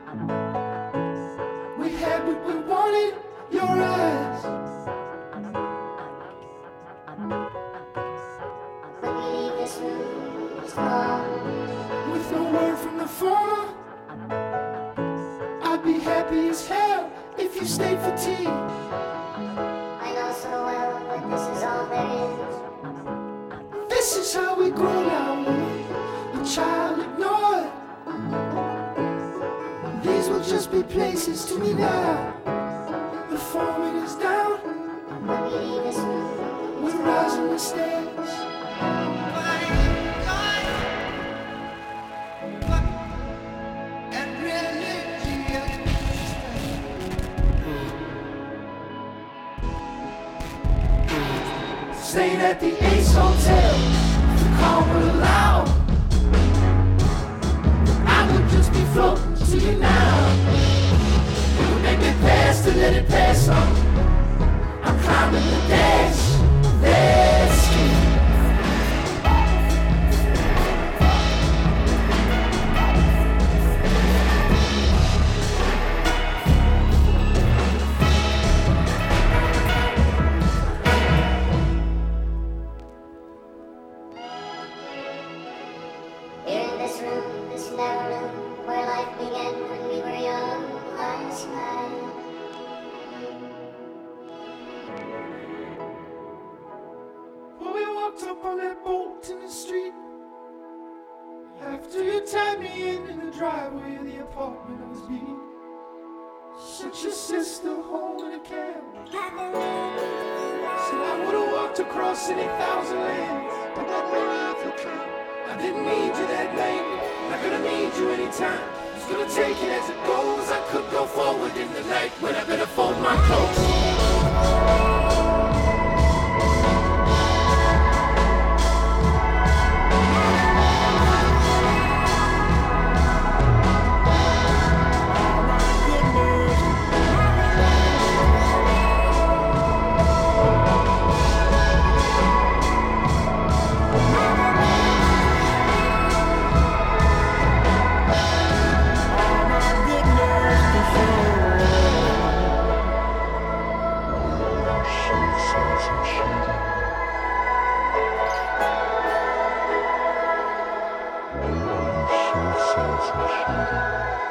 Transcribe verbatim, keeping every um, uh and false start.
We had what we wanted, your eyes. When we leave this room, it's gone. With no word from the former, I'd be happy as hell if you stayed for tea. I know so well that this is all there is. This is how we grow now, a child ignored. These will just be places to me now. The foreman is down, When we leave this room, we're rising the stairs. Stayed at the Ace Hotel, the call were loud. I would just be floating to you now. It would make me pass to let it pass on. I'm climbing the dash, that scheme. here in this room, this narrow room, where life began when we were young, I smile. When we walked up on that boat in the street, after you tied me in in the driveway of the apartment I was beat, sent your sister home in a cab. Said I would've walked across any thousand lands, but not really if you can. I didn't need you that late, I could've need you anytime. Was gonna take it as it goes, I could go forward in the night, but I better fold my clothes. Shit, shit, shit, shit.